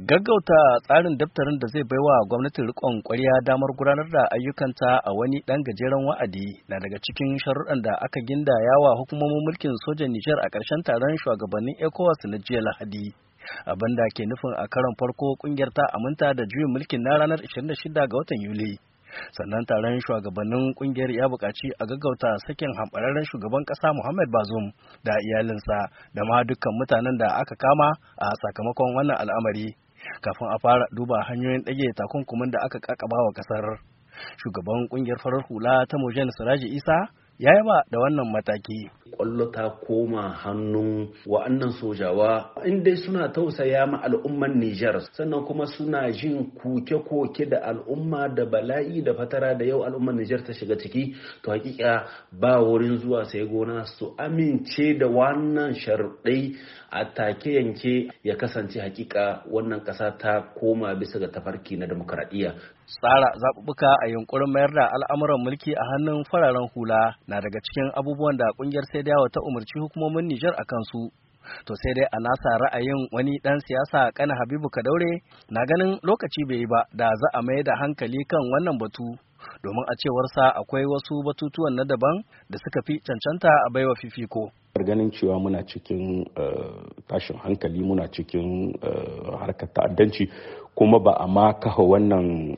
Gaggauta tsarin daftarin da zai baiwa gwamnatin riƙon ƙwarya damar gudanar da ayyukanta a wani ɗan gajeren wa'adi na daga cikin sharuɗan da aka gindaya wa hukumomin mulkin sojan Nijar a ƙarshen taron shugabannin ECOWAS na jiya Lahadi. Abin da ke nufin a karon farko ƙungiyar ta aminta da juyin mulkin na ranar 26 ga watan Yuli. Sannan taron shugabannin kungiyar ya buƙaci a gaggauta sakin hamɓararren shugaban ƙasa Muhammad Bazoum da iyalinsa da ma dukkan mutanen da aka kama a sakamakon wannan al'amari kafin a fara duba hanyoyin ɗage takunkumin da aka kakaba wa ƙasar. Shugaban kungiyar farar hula ta Mojen Siraji Isa ya yaba da wannan mataki. Kwallo ta koma hannun wa'annan sojawa inda suna tausaya ma al'umman Nijar, sannan kuma suna jin koke-koke da al'umma da bala'i da fatara da yau al'umman Nijar ta shiga ciki, to hakika ba wurin zuwa sai gona su amince da wannan sharuɗai a take yanke ya kasance hakika wannan ƙasa ta koma bisa ga tafarki na demokradiyya. Tsara zaɓuɓɓuka a yunkurin mayar da al'amuran mulki a hannun fararen hula na daga cikin abubuwan da ƙungiyar Saidawa ta umarci hukumomin Nijar a kansu. To sai dai a nasa ra'ayin wani ɗan siyasa Kana Habibu Kadaure na ganin lokaci bai yi ba da za a mai da hankali kan wannan batu, domin a cewarsa akwai wasu batutuwan na daban da suka fi cancanta a baiwa fifiko. Ganin cewa muna cikin tashin hankali, muna cikin harkar ta'addanci, kuma ba a ma kafa wannan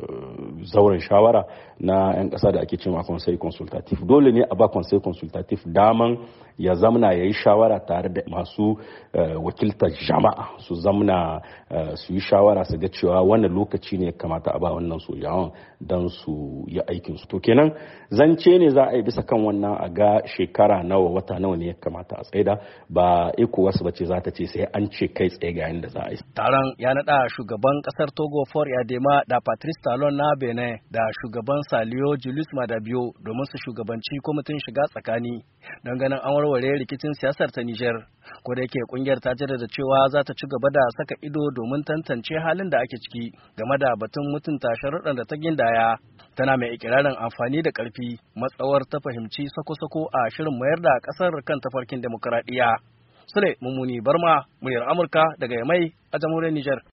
zauren shawara na 'yan ƙasa da ake cewa conseil consultatif. Dole ne a ba conseil consultatif daman ya zamna ya yi shawara tare da masu wakiltar jama'a, su zamna su yi shawara su ga cewa wannan lokaci ne kamata a ba wannan sojawan don su yi aikinsu. To kenan zance ne za a yi bisa kan wannan a ga shekara nawa, wata nawa ne ya kamata a tsaida, ba ECOWAS ba ce za ta ce sai an ce kai tsaye ga yadda za a yi. Taron ya naɗa shugaban ƙasar Togo Faure Adema da Patrice Talon na Benin da shugaban Saliyo Julius Madabio domin su shugabanci kwamitin shiga tsakani don ganin an warware rikicin siyasar ta Nijar. Ko da yake kungiyar ta jaddada cewa za ta ci gaba da saka ido domin tantance halin da ake ciki game da batun mutunta sharuɗan da ta gindaya, tana mai ikirarin amfani da ƙarfi matsawar ta fahimci sako-sako a shirin mayar da ƙasar kan tafarkin demokuraɗiyya. Sule Mummuni Barma, muryar Amurka daga Yamai a jamhuriyar Nijar.